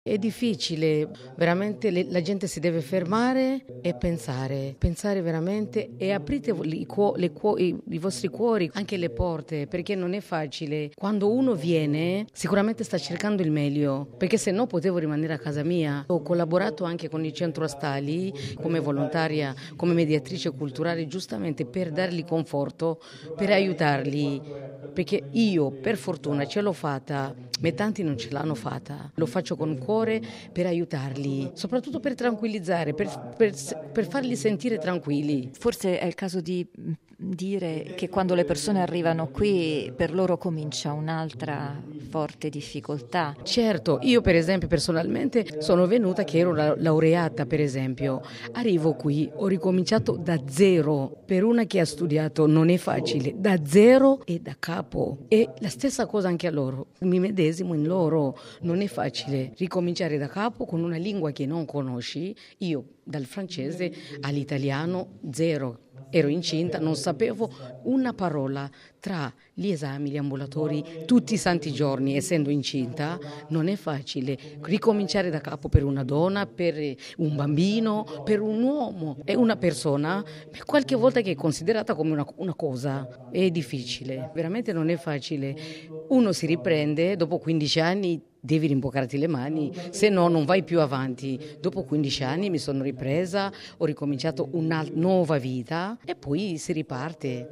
È difficile, veramente la gente si deve fermare e pensare veramente e aprite i vostri cuori, anche le porte, perché non è facile. Quando uno viene sicuramente sta cercando il meglio, perché se no potevo rimanere a casa mia. Ho collaborato anche con il centro Astali come volontaria, come mediatrice culturale, giustamente per dargli conforto, per aiutarli, perché io per fortuna ce l'ho fatta, ma tanti non ce l'hanno fatta. Lo faccio con cuore per aiutarli, soprattutto per tranquillizzare, per farli sentire tranquilli. Forse è il caso di dire che quando le persone arrivano qui per loro comincia un'altra forte difficoltà. Certo, io per esempio personalmente sono venuta che ero laureata per esempio, arrivo qui, ho ricominciato da zero, per una che ha studiato non è facile, da zero e da capo, e la stessa cosa anche a loro, mi medesimo in loro, non è facile ricominciare da capo con una lingua che non conosci, io dal francese all'italiano zero. Ero incinta, non sapevo una parola, tra gli esami, gli ambulatori, tutti i santi giorni, essendo incinta, non è facile. Ricominciare da capo per una donna, per un bambino, per un uomo e una persona, qualche volta che è considerata come una cosa, è difficile, veramente non è facile. Uno si riprende, dopo 15 anni devi rimboccarti le mani, se no non vai più avanti. Dopo 15 anni mi sono ripresa, ho ricominciato una nuova vita e poi si riparte.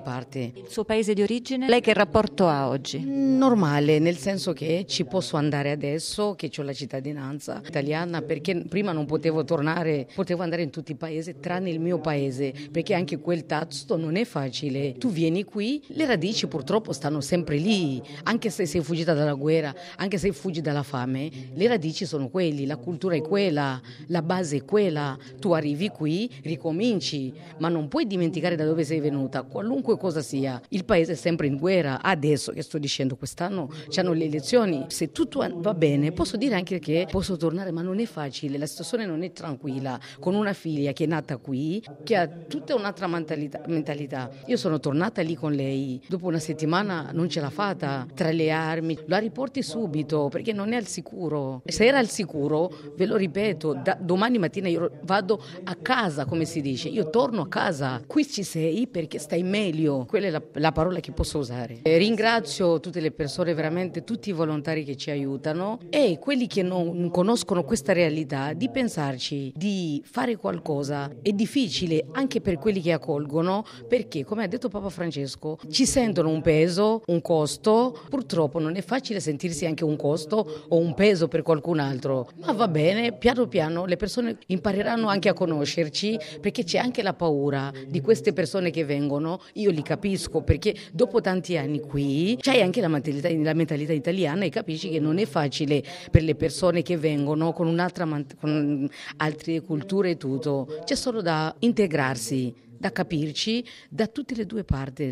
Il suo paese di origine? Lei che rapporto ha oggi? Normale, nel senso che ci posso andare adesso che ho la cittadinanza italiana, perché prima non potevo tornare, potevo andare in tutti i paesi tranne il mio paese, perché anche quel tasto non è facile. Tu vieni qui, le radici purtroppo stanno sempre lì, anche se sei fuggita dalla guerra, anche se fuggi dalla fame, le radici sono quelli, la cultura è quella, la base è quella. Tu arrivi qui, ricominci, ma non puoi dimenticare da dove sei venuta, qualunque cosa sia. Il paese è sempre in guerra. Adesso che sto dicendo, quest'anno c'hanno le elezioni, se tutto va bene posso dire anche che posso tornare, ma non è facile, la situazione non è tranquilla, con una figlia che è nata qui, che ha tutta un'altra mentalità. Io sono tornata lì con lei, dopo una settimana non ce l'ha fatta, tra le armi, la riporti subito perché non è al sicuro. Se era al sicuro, ve lo ripeto, domani mattina io vado a casa, come si dice, io torno a casa. Qui ci sei perché stai meglio, quella è la parola che posso usare. Ringrazio tutte le persone, veramente tutti i volontari che ci aiutano e quelli che non conoscono questa realtà, di pensarci, di fare qualcosa. È difficile anche per quelli che accolgono, perché come ha detto Papa Francesco ci sentono un peso, un costo. Purtroppo non è facile sentirsi anche un costo o un peso per qualcun altro, ma va bene, piano piano le persone impareranno anche a conoscerci, perché c'è anche la paura di queste persone che vengono. Io li capisco, perché dopo tanti anni qui c'hai anche la mentalità italiana e capisci che non è facile per le persone che vengono con con altre culture e tutto. C'è solo da integrarsi, da capirci da tutte le due parti.